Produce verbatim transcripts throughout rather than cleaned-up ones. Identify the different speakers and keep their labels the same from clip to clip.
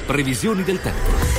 Speaker 1: Previsioni del tempo.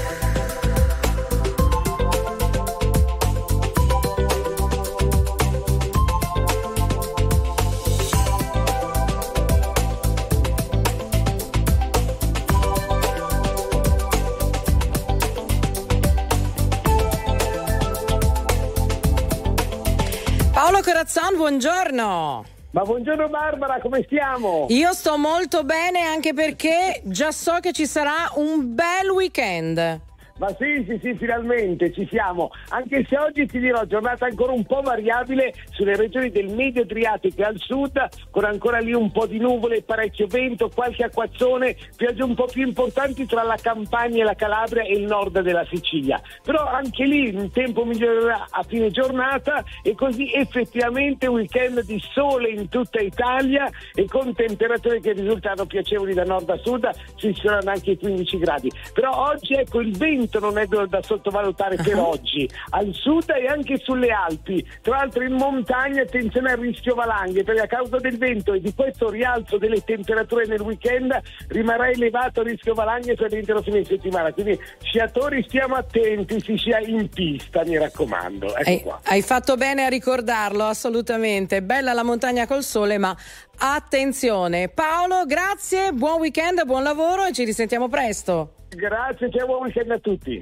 Speaker 2: Paolo Corazzon, buongiorno.
Speaker 3: Ma buongiorno Barbara, come stiamo?
Speaker 2: Io sto molto bene, anche perché già so che ci sarà un bel weekend.
Speaker 3: Ma sì, sì, sì, finalmente ci siamo, anche se oggi ti dirò giornata ancora un po' variabile sulle regioni del medio Adriatico e al sud, con ancora lì un po' di nuvole, parecchio vento, qualche acquazzone, piogge un po' più importanti tra la Campania e la Calabria e il nord della Sicilia. Però anche lì il tempo migliorerà a fine giornata e così effettivamente un weekend di sole in tutta Italia e con temperature che risultano piacevoli da nord a sud, ci saranno anche i quindici gradi. Però oggi ecco il vento non è da sottovalutare per uh-huh. oggi, al sud e anche sulle Alpi, tra l'altro in montagna attenzione al rischio valanghe, perché a causa del vento e di questo rialzo delle temperature nel weekend rimarrà elevato il rischio valanghe per l'intero fine settimana, quindi sciatori stiamo attenti, si scia in pista, mi raccomando. Ecco
Speaker 2: hai,
Speaker 3: qua.
Speaker 2: Hai fatto bene a ricordarlo, assolutamente, bella la montagna col sole, ma attenzione. Paolo, grazie, buon weekend, buon lavoro e ci risentiamo presto.
Speaker 3: Grazie, ciao, buon weekend a tutti.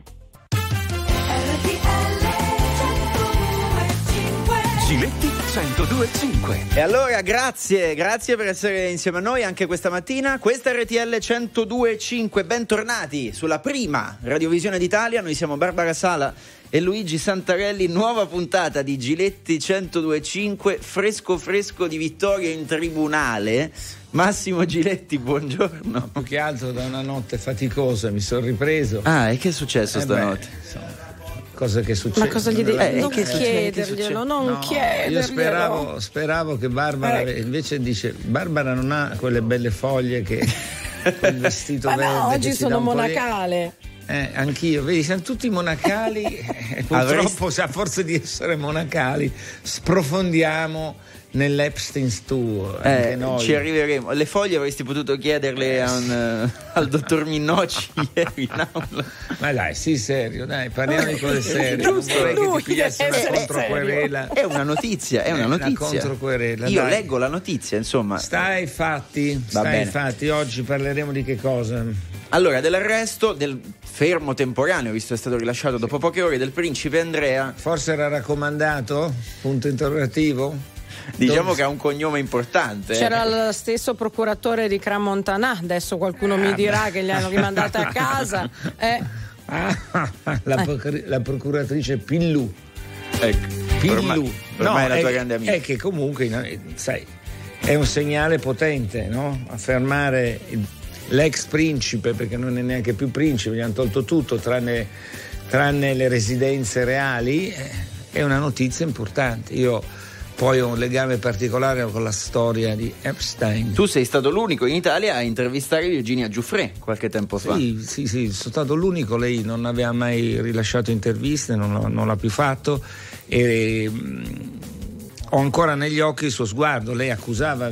Speaker 1: Giletti centodue e cinque.
Speaker 4: E allora grazie, grazie per essere insieme a noi anche questa mattina. Questa è R T L centodue e cinque, bentornati sulla prima radiovisione d'Italia. Noi siamo Barbara Sala e Luigi Santarelli, nuova puntata di Giletti centodue e cinque, fresco fresco di vittoria in tribunale. Massimo Giletti, buongiorno.
Speaker 5: Più che altro da una notte faticosa mi sono ripreso.
Speaker 4: Ah, e che è successo
Speaker 5: eh
Speaker 4: stanotte?
Speaker 5: Beh, insomma, cosa che succede?
Speaker 2: Ma cosa gli devi?
Speaker 4: Eh,
Speaker 2: non
Speaker 4: che
Speaker 2: chiederglielo, non
Speaker 5: no,
Speaker 2: chiederglielo.
Speaker 5: Io speravo, speravo che Barbara
Speaker 2: eh.
Speaker 5: invece dice Barbara non ha quelle belle foglie che quel vestito
Speaker 2: Ma
Speaker 5: verde.
Speaker 2: no, oggi
Speaker 5: che
Speaker 2: sono monacale.
Speaker 5: Eh, anch'io, vedi, siamo tutti monacali e purtroppo a forza di essere monacali sprofondiamo nell'Epstein's Tour.
Speaker 4: Eh,
Speaker 5: noi.
Speaker 4: Ci arriveremo. Le foglie avresti potuto chiederle a un, uh, al dottor Minnocci ieri in aula.
Speaker 5: Ma dai, sì, serio, dai, parliamo di cose serie.
Speaker 2: Giusto,
Speaker 5: non vorrei che
Speaker 2: lui
Speaker 5: ti pigliassi una
Speaker 2: deve
Speaker 5: controquerela.
Speaker 4: È una notizia, è una
Speaker 5: Eh,
Speaker 4: notizia.
Speaker 5: Una controquerela.
Speaker 4: Io
Speaker 5: dai.
Speaker 4: leggo la notizia, insomma.
Speaker 5: Stai ai fatti,
Speaker 4: Va
Speaker 5: stai ai
Speaker 4: bene.
Speaker 5: fatti. Oggi parleremo di che cosa?
Speaker 4: Allora, dell'arresto, del fermo temporaneo, visto che è stato rilasciato dopo poche ore, del principe Andrea.
Speaker 5: Forse era raccomandato? Punto interrogativo?
Speaker 4: Diciamo
Speaker 5: Dove...
Speaker 4: che ha un cognome importante.
Speaker 2: C'era
Speaker 4: eh.
Speaker 2: lo stesso procuratore di Cramontanà, adesso qualcuno ah, mi dirà beh. che gli hanno rimandata a casa. Eh.
Speaker 5: Ah, la, procur- la procuratrice Pillù.
Speaker 4: Ecco,
Speaker 5: Pillù.
Speaker 4: Ormai, ormai
Speaker 5: no,
Speaker 4: è la tua
Speaker 5: è,
Speaker 4: grande amica.
Speaker 5: È che comunque, sai, è un segnale potente, no? Affermare il, l'ex principe, perché non è neanche più principe, gli hanno tolto tutto tranne, tranne le residenze reali, è una notizia importante. Io poi ho un legame particolare con la storia di Epstein.
Speaker 4: Tu sei stato l'unico in Italia a intervistare Virginia Giuffre qualche tempo fa.
Speaker 5: Sì, sì, sì, sono stato l'unico. Lei non aveva mai rilasciato interviste, non, non l'ha più fatto e mh, ho ancora negli occhi il suo sguardo. Lei accusava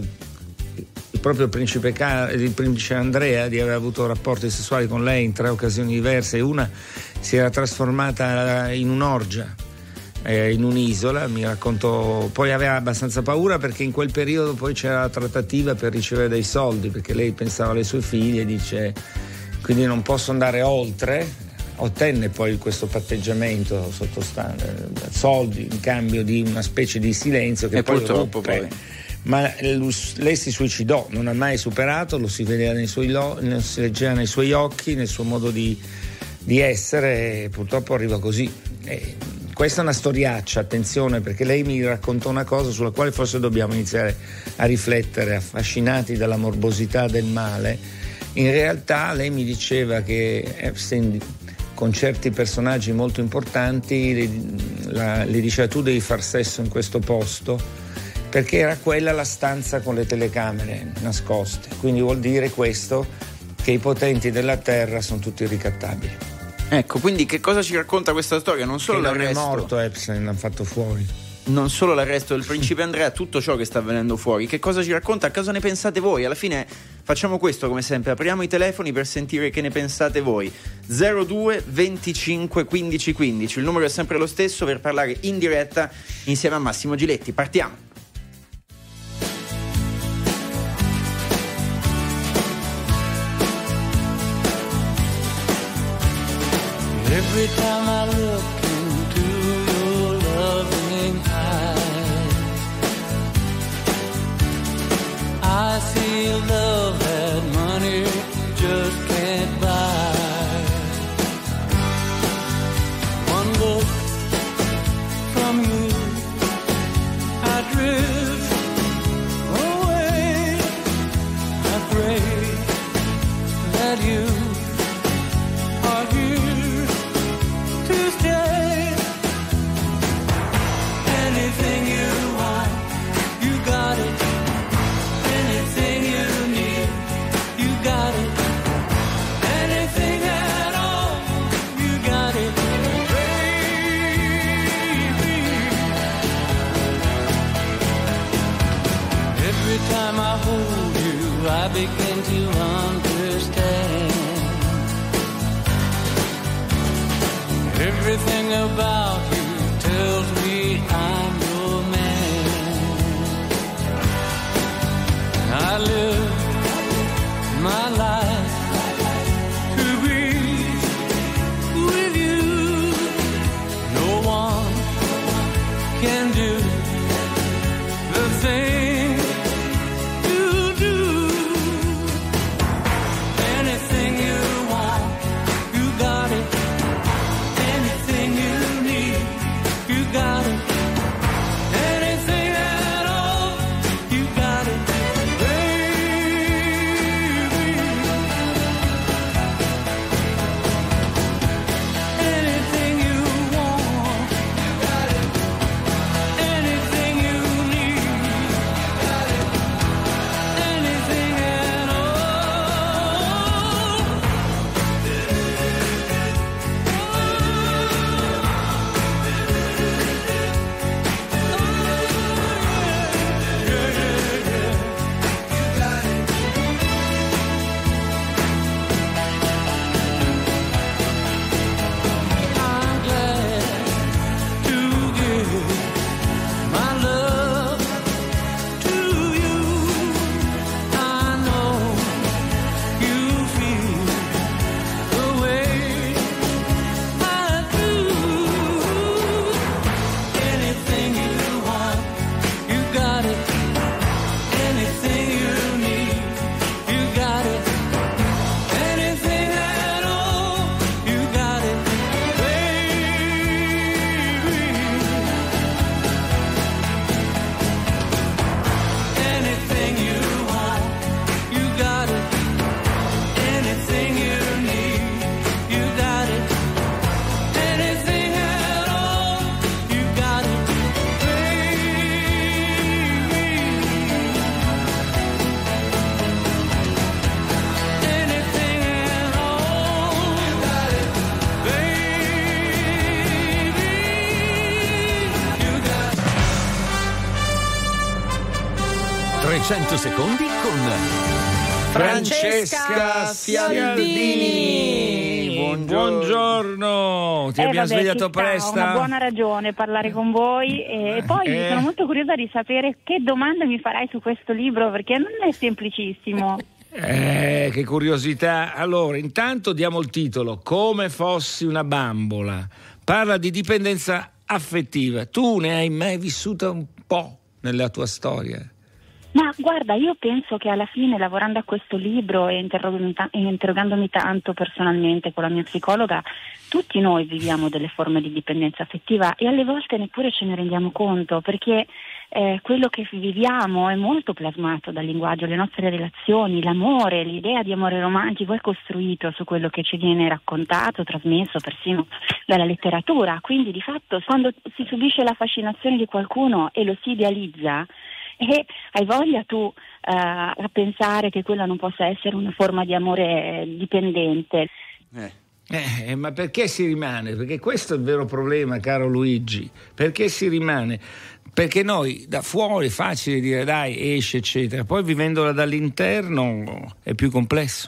Speaker 5: il proprio principe, il principe Andrea di aver avuto rapporti sessuali con lei in tre occasioni diverse e una si era trasformata in un'orgia. In un'isola, mi raccontò, poi aveva abbastanza paura perché in quel periodo poi c'era la trattativa per ricevere dei soldi, perché lei pensava alle sue figlie e dice quindi non posso andare oltre. Ottenne poi questo patteggiamento sottostante, soldi in cambio di una specie di silenzio che
Speaker 4: e
Speaker 5: poi
Speaker 4: purtroppo
Speaker 5: ruppe.
Speaker 4: poi
Speaker 5: Ma lei si suicidò, non ha mai superato, lo si vedeva nei suoi lo, si leggeva nei suoi occhi, nel suo modo di, di essere e purtroppo arriva così. E questa è una storiaccia, attenzione, perché lei mi raccontò una cosa sulla quale forse dobbiamo iniziare a riflettere, affascinati dalla morbosità del male. In realtà lei mi diceva che Epstein, con certi personaggi molto importanti, le, la, le diceva tu devi far sesso in questo posto, perché era quella la stanza con le telecamere nascoste. Quindi vuol dire questo, che i potenti della terra sono tutti ricattabili.
Speaker 4: Ecco, quindi che cosa ci racconta questa storia? Non solo
Speaker 5: che non
Speaker 4: l'arresto,
Speaker 5: è morto Epstein, l'hanno fatto fuori.
Speaker 4: Non solo l'arresto del principe Andrea, tutto ciò che sta avvenendo fuori. Che cosa ci racconta? A cosa ne pensate voi? Alla fine Facciamo questo come sempre, apriamo i telefoni per sentire che ne pensate voi. zero due venticinque quindici quindici, il numero è sempre lo stesso per parlare in diretta insieme a Massimo Giletti. Partiamo.
Speaker 6: Every time I look into your loving eyes, I see a love that money just can't buy. One look from you, I drift away. I pray that you are here to stay. Anything you want, you got it. Anything you need, you got it. Anything at all, you got it, baby. Every time I hold you, I begin to understand. Everything about you tells me I'm your man. I live my life to be with you. No one can do the thing you do. Anything you want, you got it. Anything you need, you got it. Anything at all, you got it, baby. Anything you want, you got it. Anything you need, you got it. Anything at all. I'm glad to give my love to you. I know you feel the way I do. Anything you want, you got it. Anything you need, you got it. Anything at all, you got it, baby. Anything you want, you got it. Anything you need, you got it. Anything at all, you got it, baby. Anything at all, you got it, baby. You got it.
Speaker 1: trecento secondi con
Speaker 2: Francesca Fialdini.
Speaker 4: Buongiorno.
Speaker 5: Buongiorno, ti
Speaker 7: Eh,
Speaker 5: abbiamo
Speaker 7: vabbè,
Speaker 5: svegliato
Speaker 7: ci sta,
Speaker 5: presto.
Speaker 7: una buona ragione parlare con voi e poi
Speaker 5: Eh.
Speaker 7: sono molto curiosa di sapere che domande mi farai su questo libro perché non è semplicissimo.
Speaker 5: Eh, che curiosità. Allora, intanto diamo il titolo: Come fossi una bambola. Parla di dipendenza affettiva. Tu ne hai mai vissuta un po' nella tua storia?
Speaker 7: Ma guarda, io penso che alla fine, lavorando a questo libro e interrogandomi, ta- e interrogandomi tanto personalmente con la mia psicologa, tutti noi viviamo delle forme di dipendenza affettiva e alle volte neppure ce ne rendiamo conto, perché eh, quello che viviamo è molto plasmato dal linguaggio, le nostre relazioni, l'amore, l'idea di amore romantico è costruito su quello che ci viene raccontato, trasmesso persino dalla letteratura. Quindi di fatto quando si subisce la fascinazione di qualcuno e lo si idealizza, e hai voglia tu uh, a pensare che quella non possa essere una forma di amore dipendente.
Speaker 4: Eh.
Speaker 5: Eh, ma perché si rimane? Perché questo è il vero problema, caro Luigi. Perché si rimane? perché noi da fuori è facile dire dai esce eccetera, poi vivendola dall'interno è più complesso.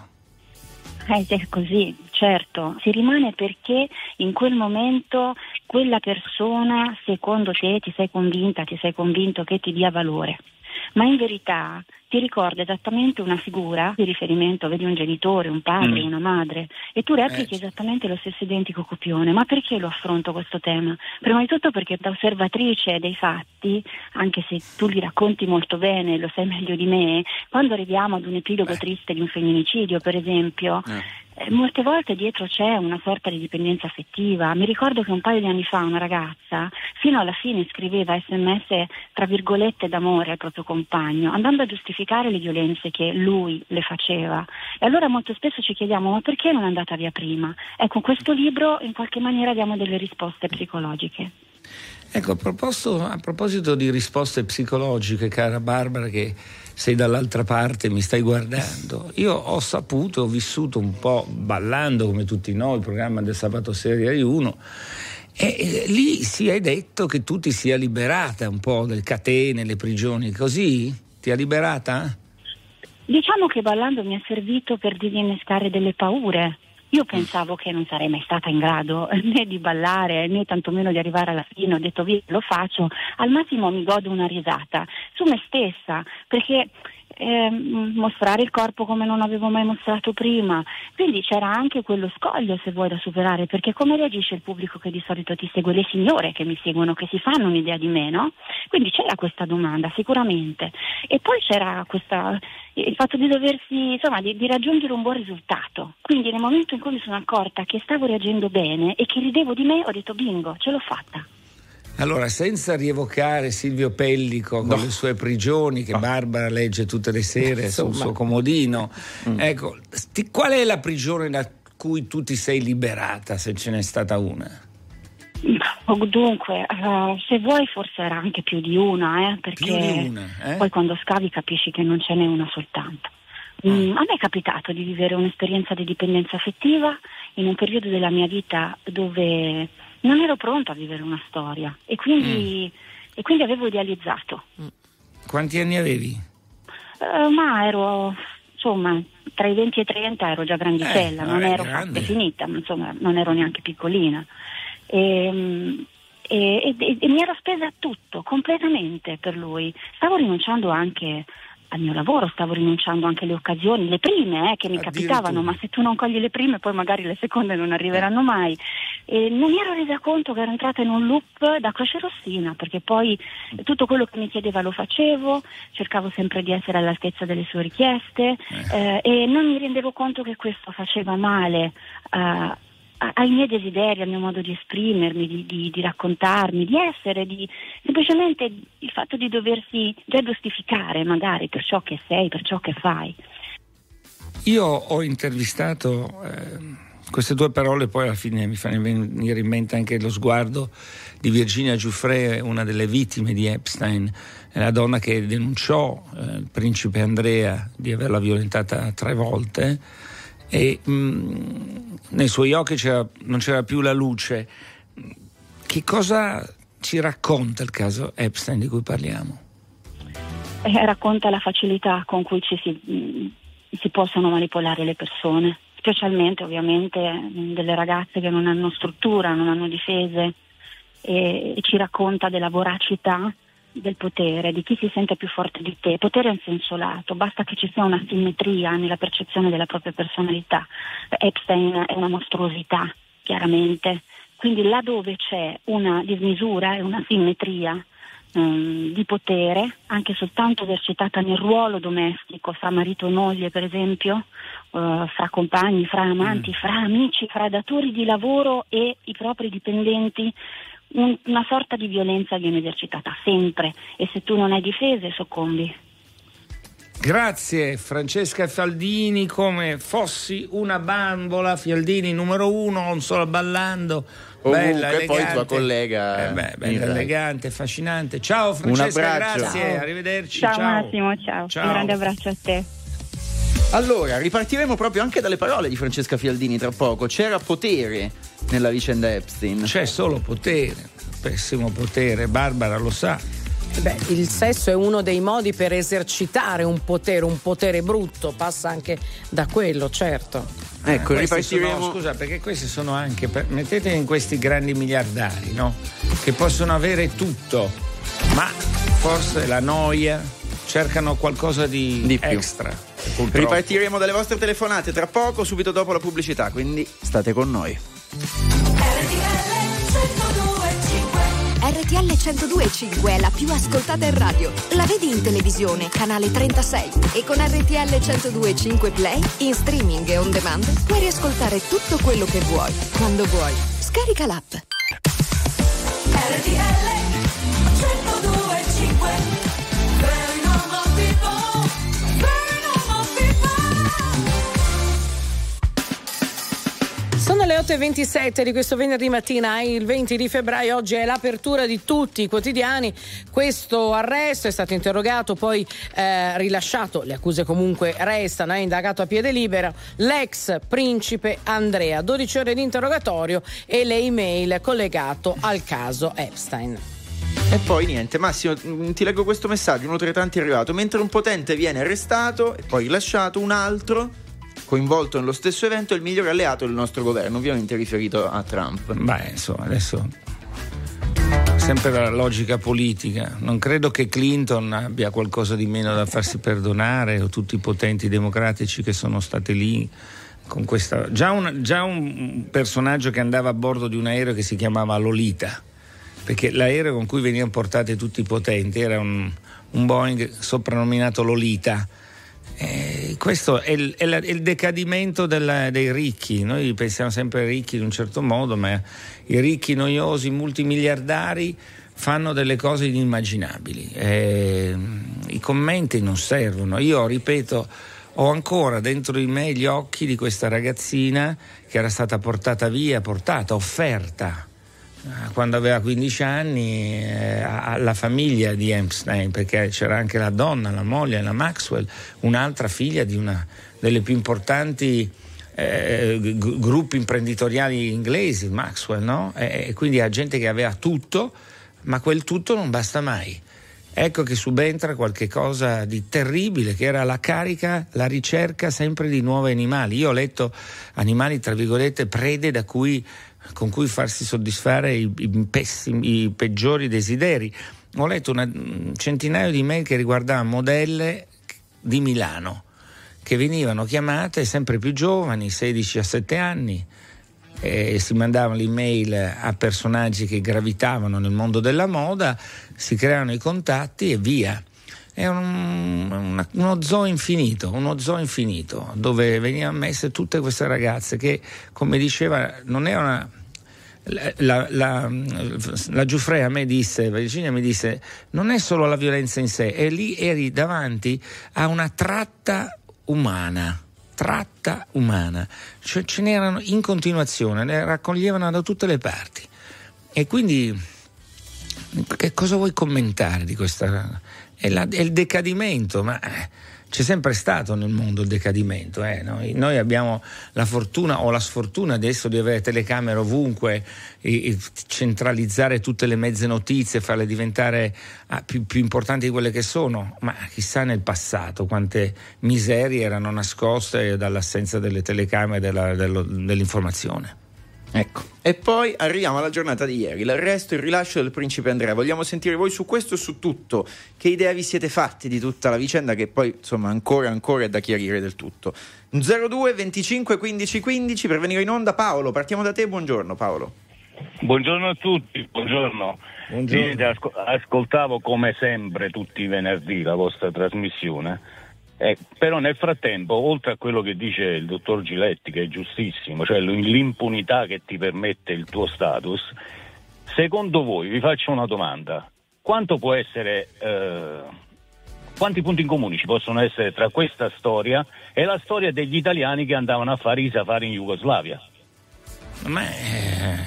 Speaker 7: Eh, è così, certo, si rimane perché in quel momento quella persona, secondo te, ti sei convinta, ti sei convinto che ti dia valore, ma in verità ti ricorda esattamente una figura di riferimento, vedi un genitore, un padre, mm. una madre, e tu replichi eh. esattamente lo stesso identico copione. Ma perché lo affronto questo tema? Prima di tutto perché da osservatrice dei fatti, anche se tu li racconti molto bene, lo sai meglio di me, quando arriviamo ad un epilogo eh. triste di un femminicidio, per esempio, eh. Eh, molte volte dietro c'è una sorta di dipendenza affettiva. Mi ricordo che un paio di anni fa una ragazza fino alla fine scriveva sms tra virgolette d'amore al proprio compagno, andando a giustificare le violenze che lui le faceva. E allora molto spesso ci chiediamo: ma perché non è andata via prima? Ecco, questo libro in qualche maniera diamo delle risposte psicologiche.
Speaker 5: Ecco, a proposito, a proposito di risposte psicologiche, cara Barbara, che sei dall'altra parte, mi stai guardando, io ho saputo, ho vissuto un po' ballando come tutti noi, il programma del sabato sera di Rai uno, e, e lì si è detto che tu ti sia liberata un po' delle catene, le prigioni, così? Ti ha liberata?
Speaker 7: Diciamo che ballando mi è servito per disinnescare delle paure. Io pensavo che non sarei mai stata in grado né di ballare né tantomeno di arrivare alla fine. Ho detto via, lo faccio, al massimo mi godo una risata su me stessa, perché eh, mostrare il corpo come non avevo mai mostrato prima, quindi c'era anche quello scoglio, se vuoi, da superare, perché come reagisce il pubblico che di solito ti segue, le signore che mi seguono, che si fanno un'idea di me, no? Quindi c'era questa domanda sicuramente, e poi c'era questa, il fatto di doversi, insomma, di, di raggiungere un buon risultato. Quindi nel momento in cui mi sono accorta che stavo reagendo bene e che ridevo di me, ho detto bingo, ce l'ho fatta.
Speaker 5: Allora, senza rievocare Silvio Pellico con no. le sue prigioni che no. Barbara legge tutte le sere sul suo comodino, mm. ecco, sti, qual è la prigione da cui tu ti sei liberata, se ce n'è stata una?
Speaker 7: Dunque, uh, se vuoi forse era anche più di una, eh, perché
Speaker 5: più di una, eh?
Speaker 7: Poi quando scavi capisci che non ce n'è una soltanto. Mm, a me è capitato di vivere un'esperienza di dipendenza affettiva in un periodo della mia vita dove non ero pronta a vivere una storia e quindi, mm. e quindi avevo idealizzato.
Speaker 5: Quanti anni avevi?
Speaker 7: Uh, ma ero, insomma, tra i venti e i trenta ero già grandicella, eh, non vabbè, ero fatta e finita, ma insomma non ero neanche piccolina. E, e, e, e mi ero spesa tutto, completamente per lui. Stavo rinunciando anche al mio lavoro, stavo rinunciando anche alle occasioni, le prime eh, che mi capitavano, ma se tu non cogli le prime poi magari le seconde non arriveranno mai. E non mi ero resa conto che ero entrata in un loop da crocerossina, perché poi tutto quello che mi chiedeva lo facevo, cercavo sempre di essere all'altezza delle sue richieste eh, e non mi rendevo conto che questo faceva male uh, ai miei desideri, al mio modo di esprimermi, di, di, di raccontarmi, di essere, di semplicemente il fatto di doversi già giustificare magari per ciò che sei, per ciò che fai.
Speaker 5: Io ho intervistato eh, queste due parole, poi alla fine mi fanno venire in mente anche lo sguardo di Virginia Giuffre, una delle vittime di Epstein, la donna che denunciò eh, il principe Andrea di averla violentata tre volte. E mh, nei suoi occhi c'era, non c'era più la luce. Che cosa ci racconta il caso Epstein di cui parliamo?
Speaker 7: Eh, racconta la facilità con cui ci si, mh, si possono manipolare le persone, specialmente ovviamente mh, delle ragazze che non hanno struttura, non hanno difese, e, e ci racconta della voracità del potere, di chi si sente più forte di te. Potere in senso lato, basta che ci sia una simmetria nella percezione della propria personalità. Epstein è una mostruosità, chiaramente, quindi là dove c'è una dismisura e una simmetria um, di potere, anche soltanto esercitata nel ruolo domestico, fra marito e moglie per esempio, uh, fra compagni, fra amanti, mm. fra amici, fra datori di lavoro e i propri dipendenti, una sorta di violenza viene esercitata sempre, e se tu non hai difese soccombi.
Speaker 5: Grazie Francesca Fialdini, come fossi una bambola. Fialdini numero uno, non solo ballando.
Speaker 4: Ovunque,
Speaker 5: bella, elegante.
Speaker 4: Poi tua collega
Speaker 5: eh beh, bella, elegante, affascinante. Ciao Francesca, grazie,
Speaker 7: ciao.
Speaker 5: Arrivederci.
Speaker 7: Ciao,
Speaker 5: ciao
Speaker 7: Massimo, ciao.
Speaker 5: ciao.
Speaker 7: Un grande abbraccio a te.
Speaker 4: Allora, ripartiremo proprio anche dalle parole di Francesca Fialdini tra poco. C'era potere nella vicenda Epstein.
Speaker 5: C'è solo potere, pessimo potere, Barbara lo sa.
Speaker 2: Beh, il sesso è uno dei modi per esercitare un potere, un potere brutto, passa anche da quello, certo.
Speaker 4: Ecco,
Speaker 5: Questi
Speaker 4: ripartiremo.
Speaker 5: sono- scusa, perché questi sono anche. per- mettete in questi grandi miliardari, no? Che possono avere tutto, ma forse la noia, cercano qualcosa di,
Speaker 4: Di più.
Speaker 5: extra. purtroppo.
Speaker 4: Ripartiremo dalle vostre telefonate tra poco, subito dopo la pubblicità, quindi state con noi.
Speaker 8: R T L centodue e cinque è la più ascoltata in radio. La vedi in televisione, canale trentasei. E con R T L centodue e cinque Play, in streaming e on demand, puoi riascoltare tutto quello che vuoi, quando vuoi. Scarica l'app.
Speaker 6: R T L centodue e cinque. Very normal people. Very normal people.
Speaker 2: Sono le otto e ventisette di questo venerdì mattina, il venti di febbraio. Oggi è l'apertura di tutti i quotidiani. Questo arresto è stato interrogato, poi eh, rilasciato. Le accuse comunque restano, è indagato a piede libero l'ex principe Andrea. dodici ore di interrogatorio e le email collegato al caso Epstein.
Speaker 4: E poi niente, Massimo, mh, ti leggo questo messaggio, uno tra i tanti è arrivato. Mentre un potente viene arrestato e poi rilasciato, un altro coinvolto nello stesso evento è il migliore alleato del nostro governo, ovviamente riferito a Trump.
Speaker 5: Beh, insomma, adesso sempre la logica politica. Non credo che Clinton abbia qualcosa di meno da farsi perdonare, o tutti i potenti democratici che sono stati lì con questa. Già un, già un personaggio che andava a bordo di un aereo che si chiamava Lolita, perché l'aereo con cui venivano portati tutti i potenti era un, un Boeing soprannominato Lolita. Eh, questo è il, è la, è il decadimento della, dei ricchi. Noi pensiamo sempre ai ricchi in un certo modo, ma i ricchi noiosi multimiliardari fanno delle cose inimmaginabili. Eh, i commenti non servono. Io ripeto, ho ancora dentro di me gli occhi di questa ragazzina che era stata portata via, portata, offerta quando aveva quindici anni eh, alla famiglia di Epstein, perché c'era anche la donna, la moglie, la Maxwell, un'altra figlia di una delle più importanti eh, g- gruppi imprenditoriali inglesi, Maxwell, no? E, e quindi ha gente che aveva tutto, ma quel tutto non basta mai. Ecco che subentra qualche cosa di terribile, che era la carica, la ricerca sempre di nuovi animali. Io ho letto animali, tra virgolette, prede da cui con cui farsi soddisfare i, i, pessimi, i peggiori desideri. Ho letto una, un centinaio di mail che riguardavano modelle di Milano che venivano chiamate sempre più giovani, sedici a sette anni, e si mandavano l'email a personaggi che gravitavano nel mondo della moda, si creavano i contatti e via. È un, una, uno zoo infinito, uno zoo infinito, dove venivano messe tutte queste ragazze che, come diceva, non erano. La, la, la, la Giuffrea a me disse, Virginia mi disse, non è solo la violenza in sé, è lì eri davanti a una tratta umana. Tratta umana, cioè ce n'erano in continuazione, ne raccoglievano da tutte le parti. E quindi che cosa vuoi commentare di questa? È, la, è il decadimento, ma c'è sempre stato nel mondo il decadimento. Eh? Noi, noi abbiamo la fortuna o la sfortuna adesso di avere telecamere ovunque, e, e centralizzare tutte le mezze notizie, farle diventare ah, più, più importanti di quelle che sono, ma chissà nel passato quante miserie erano nascoste dall'assenza delle telecamere e della, dello, dell'informazione.
Speaker 4: Ecco. E poi arriviamo alla giornata di ieri, l'arresto e il rilascio del principe Andrea. Vogliamo sentire voi su questo e su tutto. Che idea vi siete fatti di tutta la vicenda, che poi insomma ancora ancora è da chiarire del tutto. zero due venticinque quindici quindici per venire in onda. Paolo, partiamo da te, buongiorno Paolo.
Speaker 9: Buongiorno a tutti, buongiorno.
Speaker 5: Buongiorno.
Speaker 9: Ieri asco- ascoltavo come sempre tutti i venerdì la vostra trasmissione. Eh, però nel frattempo, oltre a quello che dice il dottor Giletti, che è giustissimo, cioè l'impunità che ti permette il tuo status, secondo voi, vi faccio una domanda, quanto può essere, eh, quanti punti in comune ci possono essere tra questa storia e la storia degli italiani che andavano a fare i safari in Jugoslavia?
Speaker 5: Ma eh,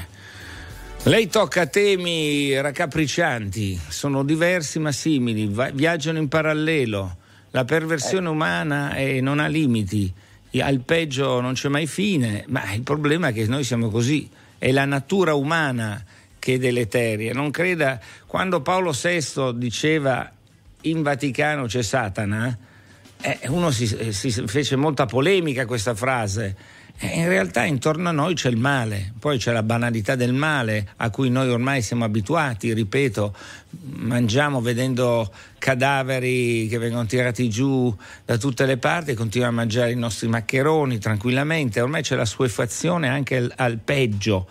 Speaker 5: lei tocca temi raccapriccianti, sono diversi ma simili, va- viaggiano in parallelo. La perversione umana eh, non ha limiti, al peggio non c'è mai fine, ma il problema è che noi siamo così, è la natura umana che deleteria. Non creda, quando Paolo sesto diceva in Vaticano c'è Satana, eh, uno si, si fece molta polemica a questa frase. In realtà intorno a noi c'è il male, poi c'è la banalità del male a cui noi ormai siamo abituati, ripeto, mangiamo vedendo cadaveri che vengono tirati giù da tutte le parti e continuiamo a mangiare i nostri maccheroni tranquillamente, ormai c'è la suefazione anche al, al peggio.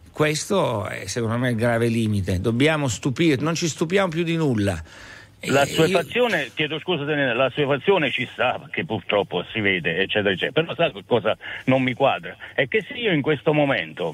Speaker 5: Questo è secondo me il grave limite, dobbiamo stupire, non ci stupiamo più di nulla.
Speaker 9: La suefazione, io... chiedo scusa, la suefazione ci sta, che purtroppo si vede, eccetera, eccetera. Però sai che cosa non mi quadra? È che se io in questo momento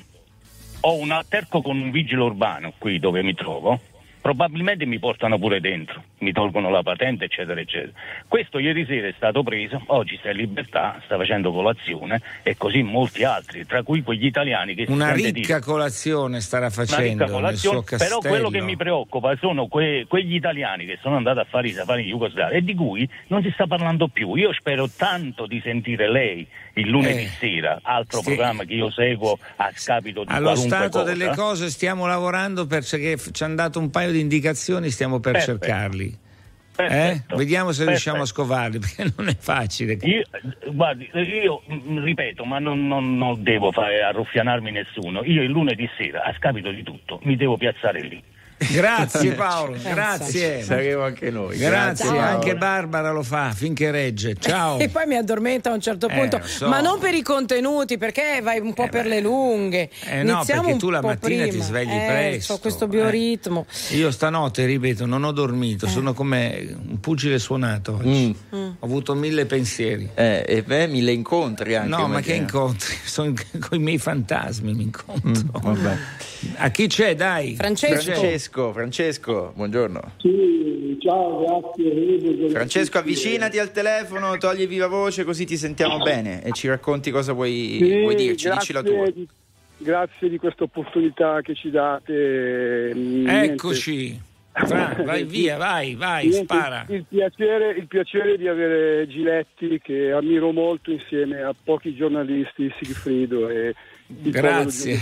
Speaker 9: ho un alterco con un vigile urbano qui dove mi trovo, probabilmente mi portano pure dentro, mi tolgono la patente, eccetera, eccetera. Questo ieri sera è stato preso, oggi sta in libertà, sta facendo colazione e così molti altri, tra cui quegli italiani che
Speaker 5: una
Speaker 9: si
Speaker 5: ricca
Speaker 9: dire,
Speaker 5: colazione starà facendo nel suo castello.
Speaker 9: Però quello che mi preoccupa sono que, quegli italiani che sono andati a fare i safari in Jugoslavia e di cui non si sta parlando più. Io spero tanto di sentire lei il lunedì eh, sera, altro sì. programma che io seguo a scapito di
Speaker 5: allo
Speaker 9: qualunque
Speaker 5: stato
Speaker 9: cosa.
Speaker 5: delle cose stiamo lavorando perché ci hanno dato un paio di indicazioni, stiamo per
Speaker 9: Perfetto.
Speaker 5: cercarli.
Speaker 9: Perfetto.
Speaker 5: Eh? Vediamo se
Speaker 9: Perfetto.
Speaker 5: riusciamo a scovarli, perché non è facile.
Speaker 9: Io, guardi, io mh, ripeto, ma non, non, non devo fare arruffianarmi nessuno. Io il lunedì sera, a scapito di tutto, mi devo piazzare lì.
Speaker 5: Grazie Paolo, grazie.
Speaker 4: Saremo anche noi.
Speaker 5: Grazie,
Speaker 4: Ciao.
Speaker 5: anche Barbara lo fa finché regge. Ciao.
Speaker 2: E poi mi addormento a un certo
Speaker 5: Eh,
Speaker 2: punto,
Speaker 5: lo so.
Speaker 2: ma non per i contenuti, perché vai un po'
Speaker 5: Eh,
Speaker 2: per
Speaker 5: beh.
Speaker 2: le lunghe.
Speaker 5: Eh no,
Speaker 2: Iniziamo
Speaker 5: perché
Speaker 2: un
Speaker 5: tu la
Speaker 2: po'
Speaker 5: mattina
Speaker 2: prima.
Speaker 5: ti svegli
Speaker 2: eh,
Speaker 5: presto.
Speaker 2: Ho questo bioritmo.
Speaker 5: Eh. Io stanotte, ripeto, non ho dormito,
Speaker 2: Eh.
Speaker 5: sono come un pugile suonato oggi.
Speaker 4: Mm.
Speaker 2: Mm.
Speaker 5: Ho avuto mille pensieri.
Speaker 4: Eh, e beh, mille incontri anche.
Speaker 5: No, ma
Speaker 4: immagino.
Speaker 5: che incontri? Sono con i miei fantasmi mi incontro.
Speaker 4: Mm, vabbè.
Speaker 5: A chi c'è, dai?
Speaker 2: Francesco.
Speaker 4: Francesco, Francesco, buongiorno.
Speaker 10: Sì, ciao, grazie.
Speaker 4: Francesco, avvicinati al telefono, togli viva voce così ti sentiamo bene e ci racconti cosa vuoi,
Speaker 10: Sì,
Speaker 4: vuoi dirci,
Speaker 10: grazie
Speaker 4: dici la tua.
Speaker 10: Di, grazie di questa opportunità che ci date. Niente.
Speaker 5: Eccoci. Fra, vai via, vai, vai,
Speaker 10: Niente,
Speaker 5: spara.
Speaker 10: Il piacere, il piacere di avere Giletti, che ammiro molto, insieme a pochi giornalisti, Sigfrido e il
Speaker 5: Grazie.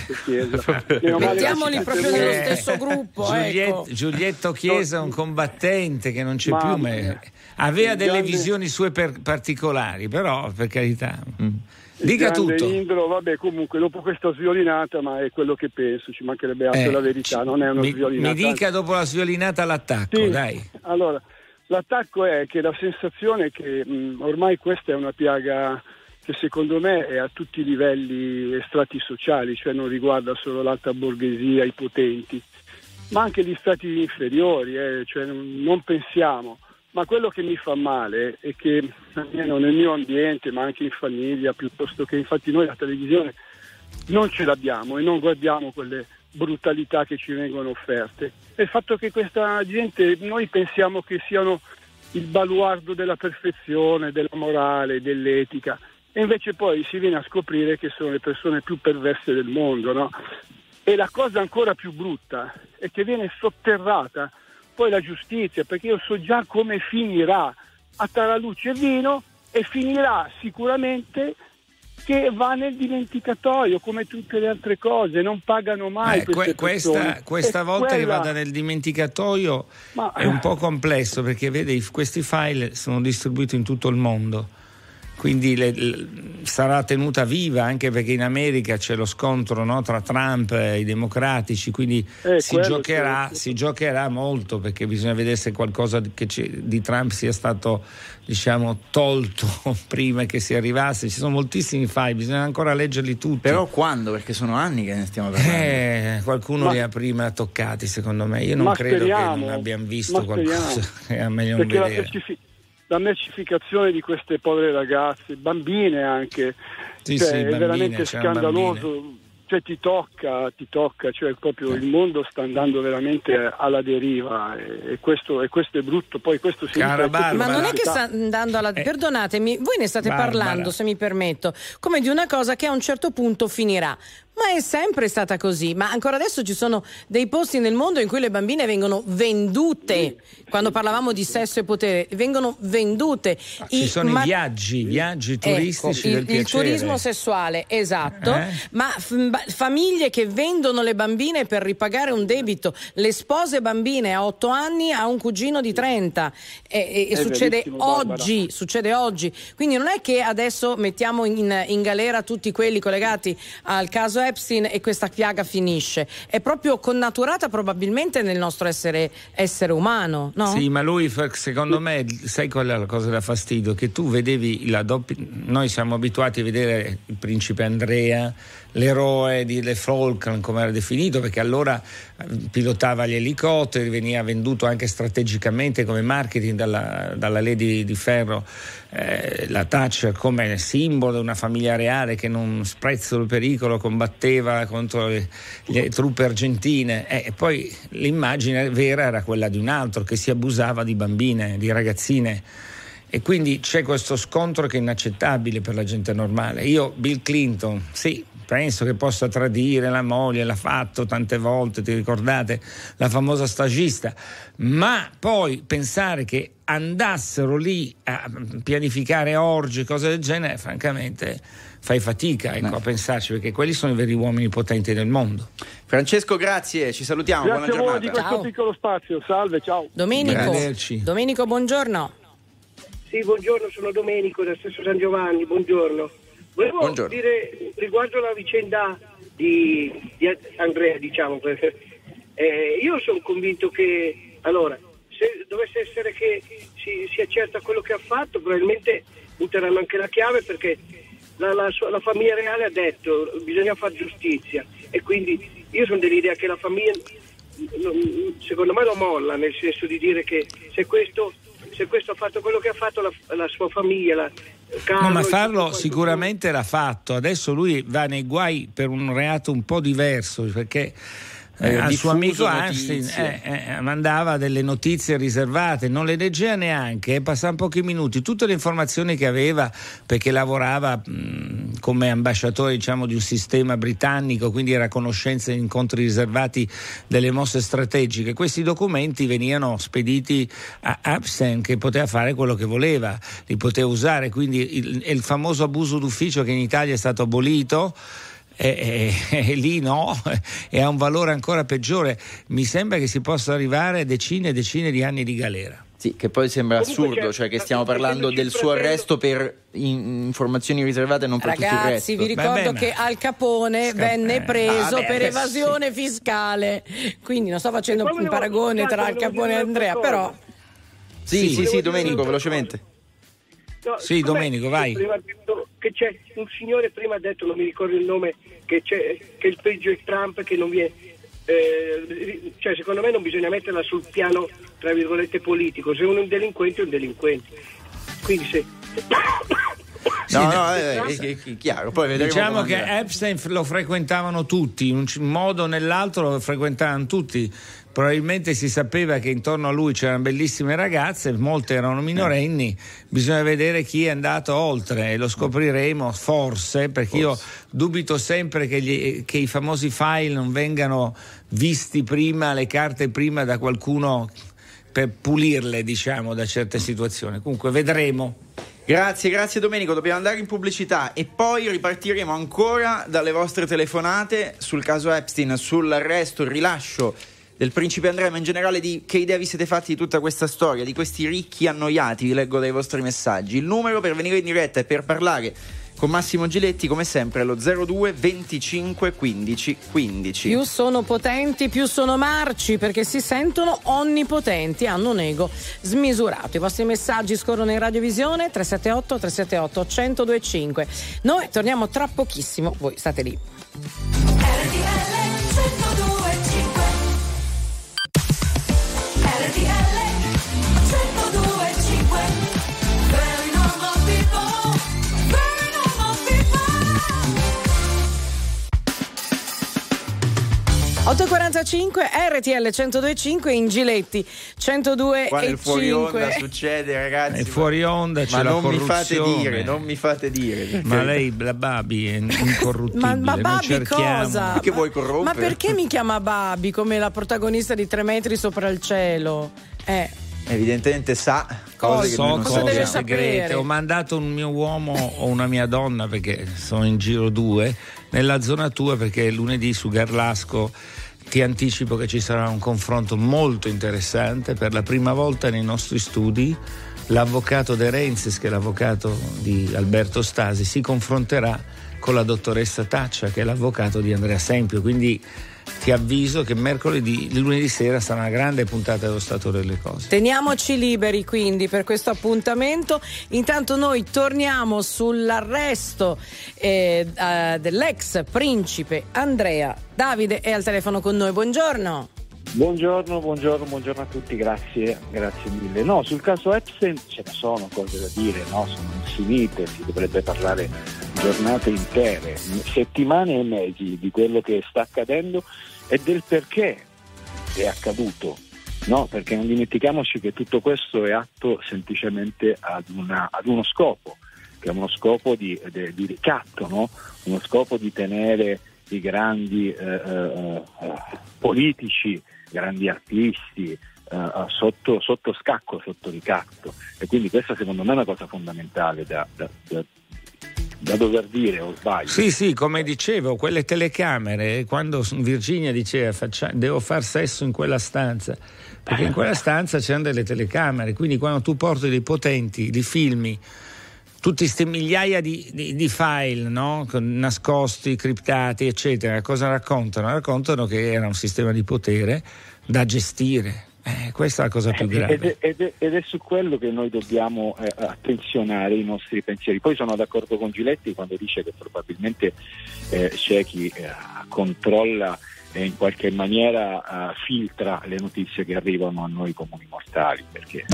Speaker 2: Mettiamoli proprio nello
Speaker 5: Eh,
Speaker 2: stesso gruppo.
Speaker 5: Giuliet-
Speaker 2: ecco.
Speaker 5: Giulietto Chiesa è un combattente che non c'è
Speaker 10: Mamma
Speaker 5: più, ma
Speaker 10: mia.
Speaker 5: aveva delle
Speaker 10: Grande-
Speaker 5: visioni sue per- particolari, però per carità. Mm. Dica
Speaker 10: Grande
Speaker 5: tutto.
Speaker 10: Indro, vabbè, comunque dopo questa sviolinata, ma è quello che penso, ci mancherebbe altro,
Speaker 5: Eh,
Speaker 10: la verità, non è una
Speaker 5: mi,
Speaker 10: sviolinata.
Speaker 5: mi dica dopo la sviolinata l'attacco,
Speaker 10: Sì,
Speaker 5: dai.
Speaker 10: Allora, l'attacco è che la sensazione è che mh, ormai questa è una piaga che secondo me è a tutti i livelli e strati sociali, cioè non riguarda solo l'alta borghesia, i potenti, ma anche gli strati inferiori, eh, cioè non, non pensiamo. Ma quello che mi fa male è che, almeno nel mio ambiente, ma anche in famiglia, piuttosto che infatti noi la televisione non ce l'abbiamo e non guardiamo quelle brutalità che ci vengono offerte. E il fatto che questa gente, noi pensiamo che siano il baluardo della perfezione, della morale, dell'etica, e invece poi si viene a scoprire che sono le persone più perverse del mondo, no? E la cosa ancora più brutta è che viene sotterrata poi la giustizia, perché io so già come finirà a Taraluce e Vino, e finirà sicuramente che va nel dimenticatoio come tutte le altre cose, non pagano mai
Speaker 5: Eh,
Speaker 10: queste
Speaker 5: que- questa
Speaker 10: persone.
Speaker 5: questa
Speaker 10: E
Speaker 5: volta che
Speaker 10: quella-
Speaker 5: vada nel dimenticatoio
Speaker 10: Ma-
Speaker 5: è un po' complesso, perché vede i- questi file sono distribuiti in tutto il mondo, quindi le- le- sarà tenuta viva, anche perché in America c'è lo scontro, no, tra Trump e i democratici, quindi
Speaker 10: Eh,
Speaker 5: si
Speaker 10: quello
Speaker 5: giocherà
Speaker 10: sì.
Speaker 5: si giocherà molto, perché bisogna vedere se qualcosa di, che c'è- di Trump sia stato, diciamo, tolto prima che si arrivasse. Ci sono moltissimi file, bisogna ancora leggerli tutti.
Speaker 4: Però quando? Perché sono anni che ne stiamo parlando.
Speaker 5: Eh, qualcuno
Speaker 10: Ma-
Speaker 5: li ha prima toccati, secondo me. Io non
Speaker 10: Ma
Speaker 5: credo
Speaker 10: speriamo,
Speaker 5: che non abbiamo visto
Speaker 10: ma
Speaker 5: qualcosa
Speaker 10: speriamo.
Speaker 5: che è meglio non
Speaker 10: Perché la,
Speaker 5: vedere.
Speaker 10: mercifi- la mercificazione di queste povere ragazze, bambine anche,
Speaker 5: Sì,
Speaker 10: cioè,
Speaker 5: sì,
Speaker 10: è
Speaker 5: bambine,
Speaker 10: veramente
Speaker 5: c'erano
Speaker 10: scandaloso. Cioè ti tocca, ti tocca, cioè proprio il mondo sta andando veramente alla deriva, e, e, questo, e questo è brutto. Poi questo si
Speaker 5: Cara
Speaker 10: riflette
Speaker 5: Barbara.
Speaker 2: Ma
Speaker 10: sulla
Speaker 2: non è che
Speaker 10: società.
Speaker 2: sta andando alla...
Speaker 5: Eh.
Speaker 2: Perdonatemi, voi ne state
Speaker 5: Barbara.
Speaker 2: parlando, se mi permetto, come di una cosa che a un certo punto finirà. ma è sempre stata così. Ma ancora adesso ci sono dei posti nel mondo in cui le bambine vengono vendute. Quando parlavamo di sesso e potere, vengono vendute.
Speaker 5: Ci
Speaker 2: I,
Speaker 5: sono
Speaker 2: ma...
Speaker 5: i viaggi, viaggi turistici
Speaker 2: ecco,
Speaker 5: del
Speaker 2: il,
Speaker 5: piacere.
Speaker 2: il turismo sessuale, esatto.
Speaker 5: Eh?
Speaker 2: Ma f- famiglie che vendono le bambine per ripagare un debito. Le spose bambine a otto anni a un cugino di trenta. E, e succede oggi, succede oggi. Quindi non è che adesso mettiamo in, in galera tutti quelli collegati al caso Epstein e questa piaga finisce. È proprio connaturata probabilmente nel nostro essere, essere umano, no?
Speaker 5: Sì, ma lui, secondo me, sai qual è la cosa da fastidio? Che tu vedevi la doppia. Noi siamo abituati a vedere il principe Andrea, l'eroe di Le Falkland, come era definito, perché allora pilotava gli elicotteri, veniva venduto anche strategicamente come marketing dalla, dalla Lady di Ferro, eh, la Thatcher, come simbolo di una famiglia reale che non sprezzo il pericolo combatteva contro le, le truppe argentine, eh, e poi l'immagine vera era quella di un altro che si abusava di bambine, di ragazzine. E quindi c'è questo scontro che è inaccettabile per la gente normale. Io, Bill Clinton, sì, penso che possa tradire la moglie, l'ha fatto tante volte, ti ricordate? La famosa stagista. Ma poi pensare che andassero lì a pianificare orge, cose del genere, francamente fai fatica, ecco, no. a pensarci, perché quelli sono i veri uomini potenti del mondo.
Speaker 4: Francesco, grazie, ci salutiamo,
Speaker 10: Grazie
Speaker 4: buona
Speaker 10: a voi
Speaker 4: giornata.
Speaker 10: di questo
Speaker 2: Ciao.
Speaker 10: piccolo spazio, salve, ciao.
Speaker 2: Domenico, Domenico, buongiorno.
Speaker 11: Sì, buongiorno, sono Domenico del stesso San Giovanni, buongiorno. Volevo
Speaker 4: buongiorno.
Speaker 11: dire riguardo la vicenda di, di Andrea, diciamo, eh, io sono convinto che, allora, se dovesse essere che si, si accerta quello che ha fatto, probabilmente butteranno anche la chiave, perché la, la, sua, la famiglia reale ha detto bisogna fare giustizia, e quindi io sono dell'idea che la famiglia, secondo me, lo molla, nel senso di dire che se questo... se questo ha fatto quello che ha fatto la, la sua famiglia, la, Carlo,
Speaker 5: no, ma farlo sicuramente l'ha fatto. Adesso lui va nei guai per un reato un po' diverso, perché eh, al suo amico Einstein eh, eh, mandava delle notizie riservate, non le leggeva neanche, eh, passavano pochi minuti, tutte le informazioni che aveva, perché lavorava mh, come ambasciatore, diciamo, di un sistema britannico, quindi era a conoscenza di incontri riservati delle mosse strategiche. Questi documenti venivano spediti a Epstein, che poteva fare quello che voleva, li poteva usare, quindi il, il famoso abuso d'ufficio che in Italia è stato abolito. E, e, e lì no, e ha un valore ancora peggiore. Mi sembra che si possa arrivare a decine e decine di anni di galera.
Speaker 4: Sì, che poi sembra assurdo, cioè che stiamo parlando del suo arresto per in- informazioni riservate e non per
Speaker 2: Ragazzi,
Speaker 4: tutto il resto.
Speaker 2: vi ricordo
Speaker 4: Vabbè, ma...
Speaker 2: che Al Capone
Speaker 4: Sca-
Speaker 2: venne preso
Speaker 4: ah, beh,
Speaker 2: per
Speaker 4: eh,
Speaker 2: evasione sì. fiscale. Quindi non sto facendo un paragone tra Al Capone e Andrea, però...
Speaker 4: Sì, sì, sì, sì Domenico, velocemente.
Speaker 11: No,
Speaker 5: sì, Domenico, vai.
Speaker 11: Prima detto che c'è un signore, prima ha detto, non mi ricordo il nome, che c'è che il peggio è Trump, che non viene, eh, cioè secondo me non bisogna metterla sul piano tra virgolette politico. Se uno è un delinquente è un delinquente, quindi se
Speaker 4: no, no, è, è, è, è chiaro. Poi vedremo.
Speaker 5: Diciamo che Epstein lo frequentavano tutti, in un modo o nell'altro lo frequentavano tutti. Probabilmente si sapeva che intorno a lui c'erano bellissime ragazze, molte erano minorenni, bisogna vedere chi è andato oltre e lo scopriremo forse, perché forse. Io dubito sempre che, gli, che i famosi file non vengano visti prima, le carte prima da qualcuno per pulirle, diciamo, da certe situazioni. Comunque vedremo.
Speaker 4: Grazie, grazie Domenico, dobbiamo andare in pubblicità e poi ripartiremo ancora dalle vostre telefonate sul caso Epstein, sull'arresto, il rilascio del principe Andrea, ma in generale di che idea vi siete fatti di tutta questa storia, di questi ricchi annoiati. Vi leggo dai vostri messaggi. Il numero per venire in diretta e per parlare con Massimo Giletti, come sempre, è lo zero due venticinque quindici quindici.
Speaker 2: Più sono potenti, più sono marci, perché si sentono onnipotenti, hanno un ego smisurato. I vostri messaggi scorrono in radiovisione tre sette otto tre sette otto uno zero due cinque. Noi torniamo tra pochissimo, voi state lì. otto e quarantacinque R T L centodue e cinque in Giletti centodue
Speaker 4: Qua
Speaker 2: e
Speaker 4: nel fuori onda
Speaker 2: cinque.
Speaker 4: succede, ragazzi.
Speaker 5: È fuori onda c'è
Speaker 4: ma
Speaker 5: la
Speaker 4: non mi
Speaker 5: corruzione.
Speaker 4: fate dire, non mi fate dire.
Speaker 5: Ma lei, la Babi, è incorruttibile.
Speaker 2: Ma, ma
Speaker 5: Noi
Speaker 2: Babi
Speaker 5: cerchiamo-
Speaker 2: cosa?
Speaker 4: Che vuoi corrompere?
Speaker 2: Ma perché mi chiama Babi come la protagonista di Tre metri sopra il cielo? Eh.
Speaker 4: Evidentemente sa cose che
Speaker 5: so
Speaker 4: noi non
Speaker 2: cosa deve
Speaker 5: cose
Speaker 2: sapere?
Speaker 5: segrete. Ho mandato un mio uomo o una mia donna, perché sono in giro due, nella zona tua, perché lunedì su Garlasco ti anticipo che ci sarà un confronto molto interessante. Per la prima volta nei nostri studi l'avvocato De Renzis, che è l'avvocato di Alberto Stasi, si confronterà con la dottoressa Taccia, che è l'avvocato di Andrea Sempio. Quindi ti avviso che mercoledì, lunedì sera sarà una grande puntata dello Stato delle Cose.
Speaker 2: Teniamoci liberi quindi per questo appuntamento. Intanto noi torniamo sull'arresto eh, eh, dell'ex principe Andrea. Davide è al telefono con noi, buongiorno.
Speaker 12: Buongiorno, buongiorno, buongiorno a tutti, grazie, grazie mille. No, sul caso Epstein ce ne sono cose da dire, no? Sono infinite, si dovrebbe parlare giornate intere, settimane e mesi di quello che sta accadendo e del perché è accaduto, no? Perché non dimentichiamoci che tutto questo è atto semplicemente ad, una, ad uno scopo, che è uno scopo di, di, di ricatto, no? Uno scopo di tenere i grandi eh, eh, politici, grandi artisti eh, sotto, sotto scacco, sotto ricatto, e quindi questa secondo me è una cosa fondamentale da, da, da, da dover dire, o sbaglio?
Speaker 5: Sì, sì, come dicevo, quelle telecamere, quando Virginia diceva faccia, devo far sesso in quella stanza, perché in quella stanza c'erano delle telecamere, quindi quando tu porti dei potenti, li filmi, tutti questi migliaia di, di, di file, no? Nascosti, criptati, eccetera, cosa raccontano? Raccontano che era un sistema di potere da gestire. Eh, questa è la cosa più grave.
Speaker 12: Ed è, ed, è, ed è su quello che noi dobbiamo eh, attenzionare i nostri pensieri. Poi sono d'accordo con Giletti quando dice che probabilmente eh, c'è chi eh, controlla e in qualche maniera uh, filtra le notizie che arrivano a noi comuni mortali, perché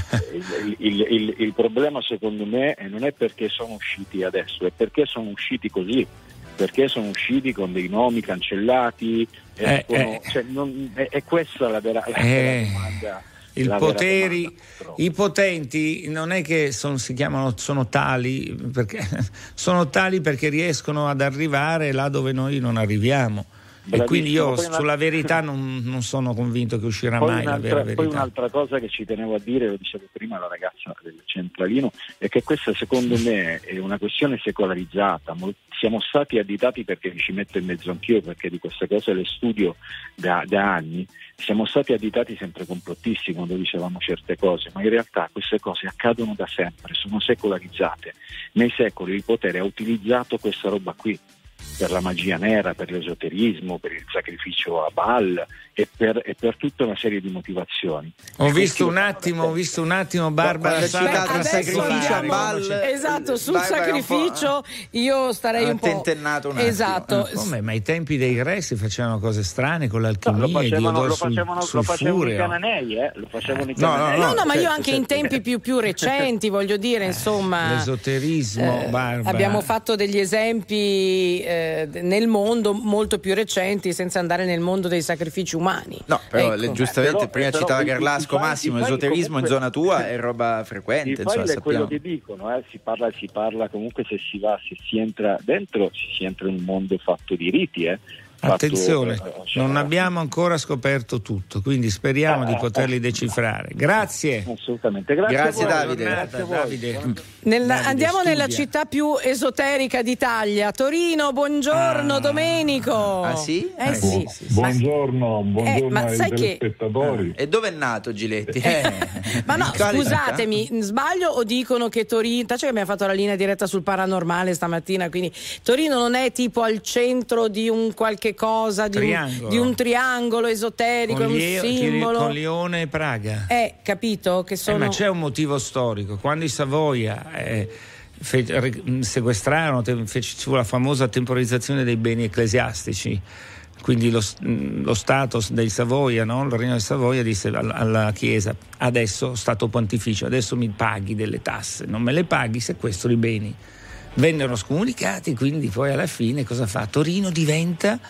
Speaker 12: il, il, il, il problema secondo me non è perché sono usciti adesso, è perché sono usciti così, perché sono usciti con dei nomi cancellati,
Speaker 5: eh,
Speaker 12: escono,
Speaker 5: eh,
Speaker 12: cioè non, è, è questa la vera, la
Speaker 5: eh,
Speaker 12: vera domanda.
Speaker 5: I
Speaker 12: la
Speaker 5: poteri,
Speaker 12: vera domanda.
Speaker 5: i potenti non è che son, si chiamano, sono tali perché sono tali perché riescono ad arrivare là dove noi non arriviamo.
Speaker 12: Bravissimo.
Speaker 5: E quindi io
Speaker 12: Poi una...
Speaker 5: sulla verità non, non sono convinto che uscirà
Speaker 12: poi
Speaker 5: mai la vera verità.
Speaker 12: Poi un'altra cosa che ci tenevo a dire, lo dicevo prima la ragazza del centralino, è che questa secondo me è una questione secolarizzata. Siamo stati additati, perché ci metto in mezzo anch'io, perché di queste cose le studio da, da anni, siamo stati additati sempre complottisti quando dicevamo certe cose, ma in realtà queste cose accadono da sempre, sono secolarizzate. Nei secoli il potere ha utilizzato questa roba qui per la magia nera, per l'esoterismo, per il sacrificio a Baal e per, e per tutta una serie di motivazioni.
Speaker 5: Ho visto un attimo, ho visto un attimo Barbara
Speaker 4: Sala il sacrificio a Baal.
Speaker 2: Esatto, sul
Speaker 4: Barbara
Speaker 2: sacrificio io starei un po'.
Speaker 4: Tentennato un attimo.
Speaker 2: Esatto.
Speaker 5: Ah, come? Ma ai tempi dei re si facevano cose strane con l'alchimia,
Speaker 12: No, lo facevano,
Speaker 5: Diodoro
Speaker 12: lo
Speaker 5: sul,
Speaker 12: facevano,
Speaker 5: sul
Speaker 12: lo facevano i
Speaker 5: fureo.
Speaker 12: cananei, eh? Lo facevano i
Speaker 5: No, no,
Speaker 12: cananei.
Speaker 2: No, no, ma
Speaker 5: certo,
Speaker 2: io anche in
Speaker 5: certo.
Speaker 2: tempi più, più recenti, voglio dire, insomma.
Speaker 5: L'esoterismo,
Speaker 2: eh,
Speaker 5: Barbara.
Speaker 2: abbiamo fatto degli esempi eh, nel mondo molto più recenti, senza andare nel mondo dei sacrifici umani.
Speaker 4: No, però
Speaker 2: Ecco.
Speaker 4: le, giustamente
Speaker 12: Però-
Speaker 4: prima
Speaker 12: però
Speaker 4: citava
Speaker 12: i- i
Speaker 4: Garlasco,
Speaker 12: file-
Speaker 4: Massimo,
Speaker 12: i file
Speaker 4: esoterismo in
Speaker 12: comunque-
Speaker 4: zona tua è roba
Speaker 12: Il
Speaker 4: frequente, insomma,
Speaker 12: file è quello
Speaker 4: sappiamo.
Speaker 12: che dicono, eh? si, parla, si parla comunque, se si va, se si entra dentro, si entra in un mondo fatto di riti, eh? Fatto,
Speaker 5: Attenzione,
Speaker 12: eh, cioè,
Speaker 5: non abbiamo ancora scoperto tutto, quindi speriamo
Speaker 12: Ah,
Speaker 5: di
Speaker 12: ah,
Speaker 5: poterli
Speaker 12: ah.
Speaker 5: decifrare. Grazie.
Speaker 12: Assolutamente, grazie,
Speaker 4: Grazie,
Speaker 12: a voi,
Speaker 4: Davide.
Speaker 12: grazie a voi.
Speaker 5: Davide.
Speaker 2: Nel-
Speaker 5: Davide,
Speaker 2: andiamo
Speaker 5: studia.
Speaker 2: nella città più esoterica d'Italia, Torino. Buongiorno,
Speaker 5: Ah.
Speaker 2: Domenico.
Speaker 4: Ah, sì?
Speaker 2: Eh
Speaker 5: Eh,
Speaker 2: sì.
Speaker 5: sì, sì.
Speaker 13: Buongiorno, buongiorno
Speaker 2: Eh, ma
Speaker 13: ai
Speaker 2: sai che-
Speaker 13: telespettatori.
Speaker 4: E dove è nato Giletti? Eh.
Speaker 2: Ma no,
Speaker 4: In quale
Speaker 2: scusatemi, sbaglio o dicono che Torino, tace che abbiamo fatto la linea diretta sul paranormale stamattina, quindi Torino non è tipo al centro di un qualche cosa, di un,
Speaker 5: Triangolo.
Speaker 2: di un triangolo esoterico, è
Speaker 5: Con,
Speaker 2: un
Speaker 5: Lie-
Speaker 2: simbolo.
Speaker 5: con Lione e Praga.
Speaker 2: Eh, capito? Che
Speaker 5: Eh,
Speaker 2: sono...
Speaker 5: ma c'è un motivo storico. Quando i Savoia eh, fe- re- sequestrarono, te- fece, ci fu la famosa temporizzazione dei beni ecclesiastici. Quindi lo, lo Stato dei Savoia, no? Il Regno di Savoia disse alla, alla Chiesa: adesso Stato Pontificio, adesso mi paghi delle tasse, non me le paghi, sequestro i beni. Vennero scomunicati, quindi poi alla fine cosa fa? Torino diventa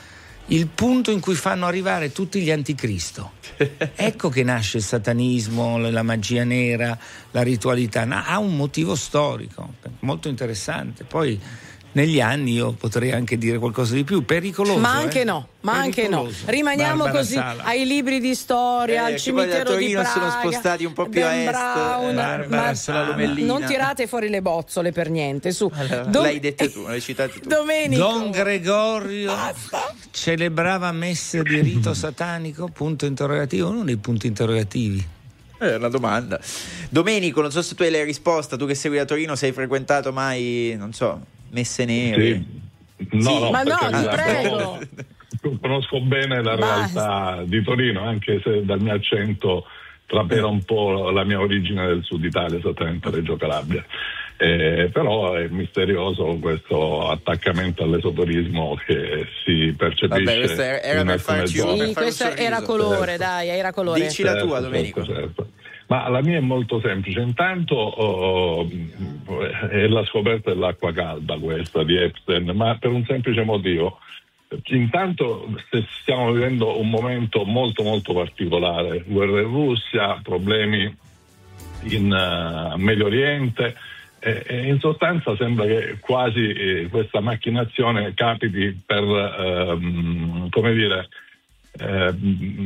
Speaker 5: il punto in cui fanno arrivare tutti gli anticristo. Ecco che nasce il satanismo, la magia nera, la ritualità. Ha un motivo storico molto interessante. Poi negli anni io potrei anche dire qualcosa di più pericoloso.
Speaker 2: Ma anche
Speaker 5: eh?
Speaker 2: no, ma
Speaker 5: pericoloso.
Speaker 2: anche no. Rimaniamo
Speaker 5: Barbara
Speaker 2: così
Speaker 5: Sala.
Speaker 2: ai libri di storia,
Speaker 4: Eh,
Speaker 2: al
Speaker 4: che
Speaker 2: cimitero
Speaker 4: poi da
Speaker 2: di
Speaker 4: Torino
Speaker 2: Praga.
Speaker 4: sono spostati un po' più
Speaker 2: Dan
Speaker 4: a est,
Speaker 2: Brown,
Speaker 4: eh,
Speaker 5: Barbara
Speaker 2: ma
Speaker 5: Sala,
Speaker 4: Lomellina.
Speaker 2: non tirate fuori le bozzole per niente. Su.
Speaker 4: Allora,
Speaker 2: Dom-
Speaker 4: l'hai dette tu, l'hai citate tu.
Speaker 2: Domenico.
Speaker 5: Don Gregorio celebrava messe di rito satanico? Punto interrogativo, uno dei punti interrogativi.
Speaker 4: È una domanda. Domenico, non so se tu hai la risposta, tu che segui da Torino, se hai frequentato mai, non so, messe nere?
Speaker 13: Sì. No,
Speaker 2: Sì,
Speaker 13: no,
Speaker 2: ma no,
Speaker 13: perché
Speaker 2: ti
Speaker 13: la-
Speaker 2: prego.
Speaker 13: conosco bene la
Speaker 2: Basta.
Speaker 13: realtà di Torino, anche se dal mio accento trapela un po' la mia origine del sud Italia, esattamente Reggio Calabria. Eh, però è misterioso questo attaccamento all'esoterismo che si percepisce.
Speaker 4: Vabbè, questo era- era
Speaker 13: in
Speaker 4: per
Speaker 13: alcune
Speaker 4: farci
Speaker 13: zone.
Speaker 4: un-
Speaker 2: Sì,
Speaker 4: fare
Speaker 2: questo
Speaker 4: sorriso.
Speaker 2: era colore,
Speaker 13: Certo.
Speaker 2: dai, era colore.
Speaker 4: Dici la tua,
Speaker 13: Certo,
Speaker 4: Domenico.
Speaker 13: certo, certo. Ma la mia è molto semplice. Intanto oh, è la scoperta dell'acqua calda questa di Epstein, ma per un semplice motivo. Intanto stiamo vivendo un momento molto molto particolare, guerra in Russia, problemi in uh, Medio Oriente e, e in sostanza sembra che quasi eh, questa macchinazione capiti per ehm, come dire eh,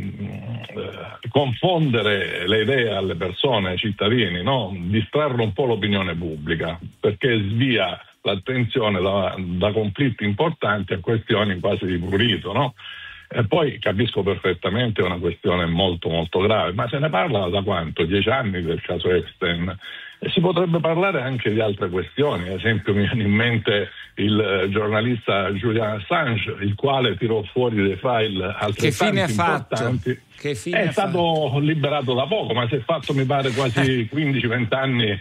Speaker 13: confondere le idee alle persone, ai cittadini, no? Distrarre un po' l'opinione pubblica, perché svia l'attenzione da, da conflitti importanti a questioni quasi di prurito, no? E poi capisco perfettamente, è una questione molto molto grave, ma se ne parla da quanto? Dieci anni del caso Epstein. E si potrebbe parlare anche di altre questioni, ad esempio mi viene in mente il giornalista Julian Assange, il quale tirò fuori dei file altrettanto
Speaker 5: Che fine ha fatto?
Speaker 13: importanti.
Speaker 5: Che fine
Speaker 13: È
Speaker 5: ha
Speaker 13: stato
Speaker 5: fatto?
Speaker 13: liberato da poco, ma si è fatto mi pare quasi quindici venti anni eh,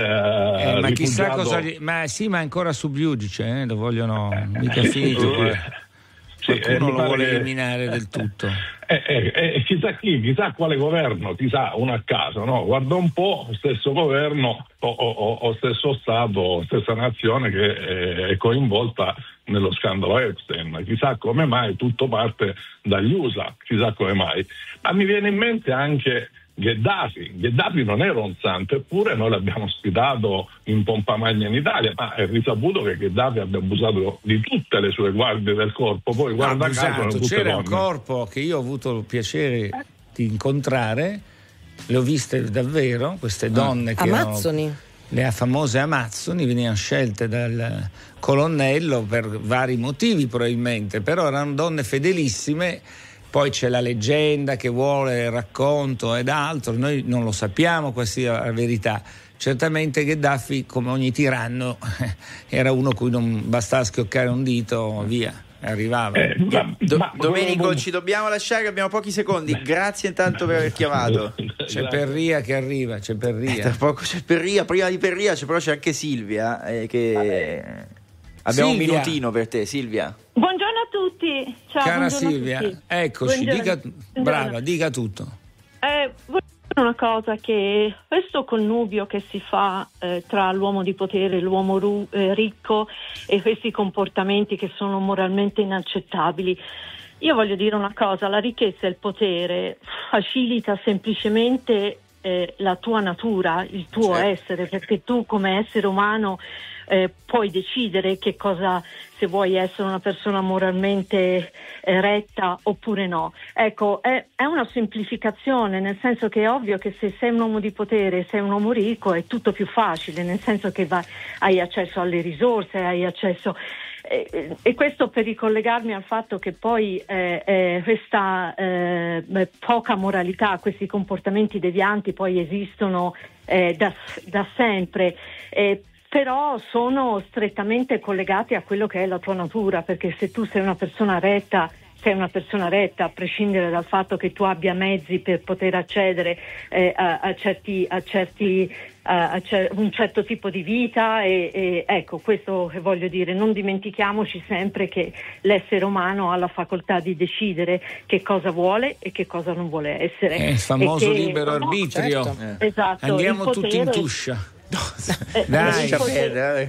Speaker 5: Eh, ma chissà
Speaker 13: rifugiato.
Speaker 5: cosa gli- ma sì, ma è ancora sub iudice, eh? Lo vogliono mica finito.
Speaker 13: Sì,
Speaker 5: poi.
Speaker 13: sì, eh,
Speaker 5: Qualcuno
Speaker 13: mi
Speaker 5: lo
Speaker 13: pare
Speaker 5: vuole
Speaker 13: che-
Speaker 5: eliminare del tutto.
Speaker 13: Eh, eh, eh, chissà chi, chissà quale governo, chissà uno a caso, no? Guarda un po', stesso governo o, o, o stesso Stato, stessa nazione che eh, è coinvolta nello scandalo Epstein. Chissà come mai, tutto parte dagli U S A, chissà come mai. Ma mi viene in mente anche Gheddafi. Gheddafi non era un santo, eppure noi l'abbiamo ospitato in pompa magna in Italia, ma è risaputo che Gheddafi abbia abusato di tutte le sue guardie del corpo. Poi guarda caso erano
Speaker 5: Abusato.
Speaker 13: tutte
Speaker 5: C'era un
Speaker 13: donne.
Speaker 5: corpo che io ho avuto il piacere di incontrare, le ho viste davvero, queste donne che erano
Speaker 2: Amazzoni.
Speaker 5: le famose Amazzoni, venivano scelte dal colonnello per vari motivi probabilmente, però erano donne fedelissime. Poi c'è la leggenda che vuole il racconto ed altro, noi non lo sappiamo, questa è la verità. Certamente Gheddafi, come ogni tiranno, era uno cui non bastava schioccare un dito, via, arrivava.
Speaker 13: Eh, ma-
Speaker 4: Do-
Speaker 13: ma-
Speaker 4: Domenico, ci dobbiamo lasciare, abbiamo pochi secondi. Grazie intanto per aver chiamato.
Speaker 5: C'è Perria che arriva, c'è
Speaker 4: Tra
Speaker 5: Perria.
Speaker 4: poco c'è Perria, prima di Perria c'è, però c'è anche Silvia, eh, che abbiamo un
Speaker 5: Silvia.
Speaker 4: minutino per te, Silvia.
Speaker 14: Buongiorno a tutti. Ciao,
Speaker 5: Cara
Speaker 14: buongiorno a
Speaker 5: Silvia,
Speaker 14: tutti.
Speaker 5: eccoci,
Speaker 14: Buongiorno.
Speaker 5: dica,
Speaker 14: Buongiorno.
Speaker 5: brava, dica tutto.
Speaker 14: Eh, voglio dire una cosa, che questo connubio che si fa eh, tra l'uomo di potere e l'uomo ru- eh, ricco e questi comportamenti che sono moralmente inaccettabili, io voglio dire una cosa, la ricchezza e il potere facilita semplicemente eh, la tua natura, il tuo
Speaker 4: Certo.
Speaker 14: essere, perché tu come essere umano eh, puoi decidere che cosa, se vuoi essere una persona moralmente eh, retta oppure no. Ecco, è, è una semplificazione, nel senso che è ovvio che se sei un uomo di potere, sei un uomo ricco, è tutto più facile, nel senso che vai, hai accesso alle risorse, hai accesso... Eh, e questo per ricollegarmi al fatto che poi eh, eh, questa eh, poca moralità, questi comportamenti devianti poi esistono eh, da, da sempre, eh, però sono strettamente collegati a quello che è la tua natura, perché se tu sei una persona retta, sei una persona retta, a prescindere dal fatto che tu abbia mezzi per poter accedere eh, a, a certi, a certi a, a cer- un certo tipo di vita e, e ecco, questo che voglio dire, non dimentichiamoci sempre che l'essere umano ha la facoltà di decidere che cosa vuole e che cosa non vuole essere.
Speaker 5: È il famoso
Speaker 14: E che-
Speaker 5: libero
Speaker 14: no,
Speaker 5: arbitrio.
Speaker 14: certo, esatto,
Speaker 5: Andiamo
Speaker 14: il
Speaker 5: tutti in
Speaker 14: potere-
Speaker 5: tuscia.
Speaker 14: eh,
Speaker 5: Dai,
Speaker 14: il potere-
Speaker 4: Bene,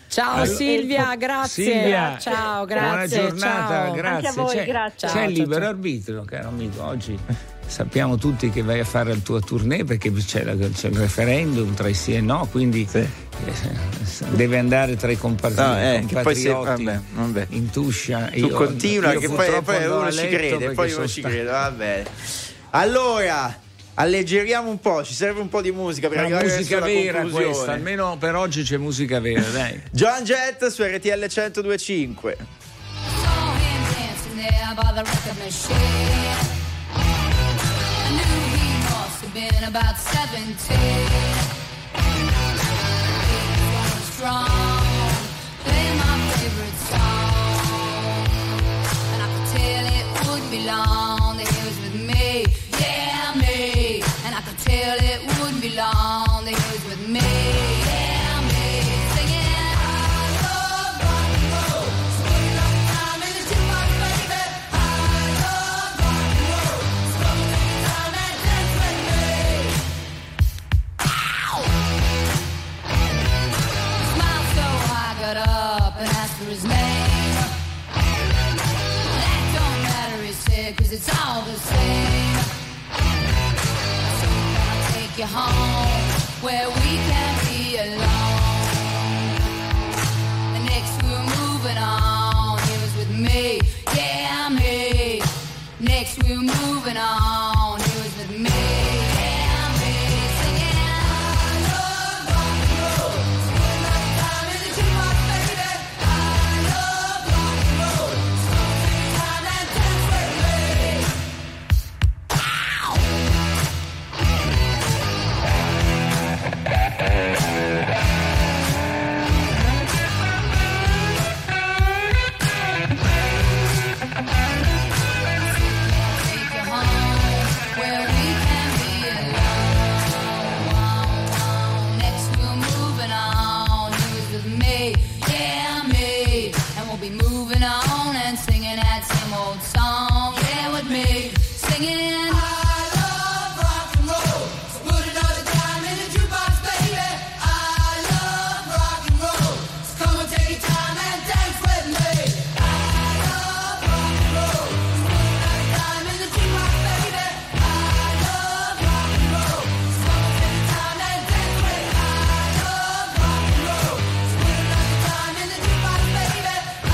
Speaker 2: Ciao
Speaker 5: Allora,
Speaker 2: Silvia, grazie.
Speaker 5: Silvia,
Speaker 2: ciao, grazie.
Speaker 5: buona giornata,
Speaker 2: ciao.
Speaker 5: grazie.
Speaker 14: Anche a voi,
Speaker 5: c'è,
Speaker 14: grazie.
Speaker 5: C'è
Speaker 2: Ciao,
Speaker 5: libero
Speaker 2: ciao, ciao.
Speaker 5: arbitrio, caro amico. Oggi sappiamo tutti che vai a fare il tuo tournée perché c'è, la, c'è il referendum tra i sì e no, quindi
Speaker 4: Sì.
Speaker 5: eh, deve andare tra i compar-
Speaker 4: No, eh, che poi si-
Speaker 5: compatrioti
Speaker 4: vabbè, vabbè.
Speaker 5: in tuscia.
Speaker 4: Tu
Speaker 5: Io-
Speaker 4: continua,
Speaker 5: io
Speaker 4: che poi,
Speaker 5: purtroppo
Speaker 4: poi
Speaker 5: andrò
Speaker 4: uno
Speaker 5: a
Speaker 4: ci
Speaker 5: letto
Speaker 4: crede,
Speaker 5: perché
Speaker 4: poi
Speaker 5: sono
Speaker 4: uno ci
Speaker 5: stanco.
Speaker 4: crede, va bene. Allora, alleggeriamo un po', ci serve un po' di musica per
Speaker 5: Una
Speaker 4: arrivare
Speaker 5: musica
Speaker 4: verso la
Speaker 5: vera
Speaker 4: conclusione.
Speaker 5: questa, almeno per oggi c'è musica vera, dai.
Speaker 4: Joan Jett su R T L centodue e cinque.
Speaker 15: There by the record machine. I knew he must have been about seventeen. He was strong, playing my favorite song, and I could tell it wouldn't be long that he was with me, yeah me. And I could tell it wouldn't be long that he was with me, yeah me. Singing. Up and asked for his name. That don't matter, he said, cause it's all the same. So can I take you home where we can be alone? And next we were moving on, he was with me, yeah me. Next we were moving on, he was with me, yeah me. Singing. Moving on and singing that same old song, yeah, with me, singing. I love rock and roll, so put another dime in the jukebox, baby. I love rock and roll, so come and take your time and dance with me. I love rock and roll, so put another dime in the jukebox, baby. I love rock and roll, so come and take your time and dance with me. I love rock and roll, so put another dime in the jukebox, baby.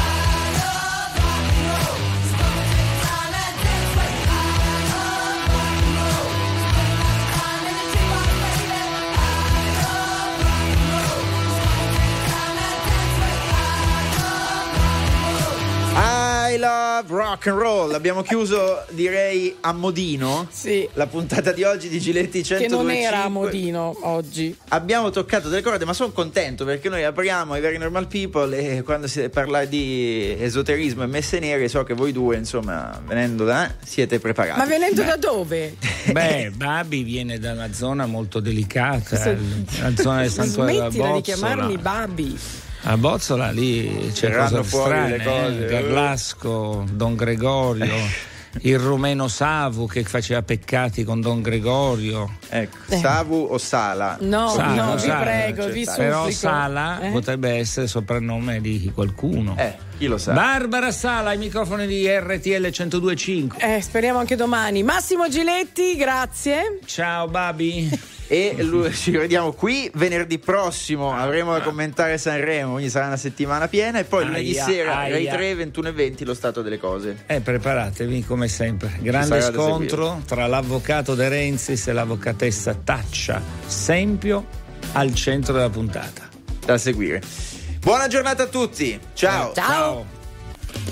Speaker 4: I love rock and roll. Abbiamo chiuso, direi, a modino.
Speaker 2: Sì.
Speaker 4: La puntata di oggi di Giletti
Speaker 2: Che
Speaker 4: centodue e cinque.
Speaker 2: non era a modino oggi.
Speaker 4: Abbiamo toccato delle corde, ma sono contento perché noi apriamo ai Very Normal People e quando si parla di esoterismo e messe nere so che voi due, insomma, venendo da siete preparati.
Speaker 2: Ma venendo
Speaker 5: Beh.
Speaker 2: da dove?
Speaker 5: Beh, Babi viene da una zona molto delicata,
Speaker 2: Se-
Speaker 5: la zona del santuario della
Speaker 2: Smettila di
Speaker 5: Bozzola.
Speaker 2: chiamarmi Babi.
Speaker 5: A Bozzola lì c'è
Speaker 4: Verranno
Speaker 5: cose
Speaker 4: fuori
Speaker 5: strane,
Speaker 4: le cose.
Speaker 5: eh? Garlasco, Don Gregorio, il rumeno Savu che faceva peccati con Don Gregorio.
Speaker 4: Ecco, Savu o Sala?
Speaker 2: No,
Speaker 5: Sala,
Speaker 2: no, vi
Speaker 5: Sala,
Speaker 2: prego, vi supplico.
Speaker 5: Però Sala
Speaker 2: Eh?
Speaker 5: potrebbe essere soprannome di qualcuno.
Speaker 4: Eh, chi lo sa?
Speaker 5: Barbara Sala ai microfoni di R T L centodue e cinque.
Speaker 2: Eh, speriamo anche domani. Massimo Giletti, grazie.
Speaker 5: Ciao Babi.
Speaker 4: E lui, ci vediamo qui venerdì prossimo, avremo da commentare Sanremo, quindi sarà una settimana piena e poi lunedì
Speaker 5: Aia,
Speaker 4: sera
Speaker 5: aia.
Speaker 4: Rai tre ventuno e venti lo stato delle cose.
Speaker 5: Eh, preparatevi come sempre. Grande
Speaker 4: sarà da
Speaker 5: scontro tra l'avvocato De Renzis e l'avvocatessa Taccia Sempio al centro della puntata.
Speaker 4: Da seguire. Buona giornata a tutti. Ciao.
Speaker 2: Ciao.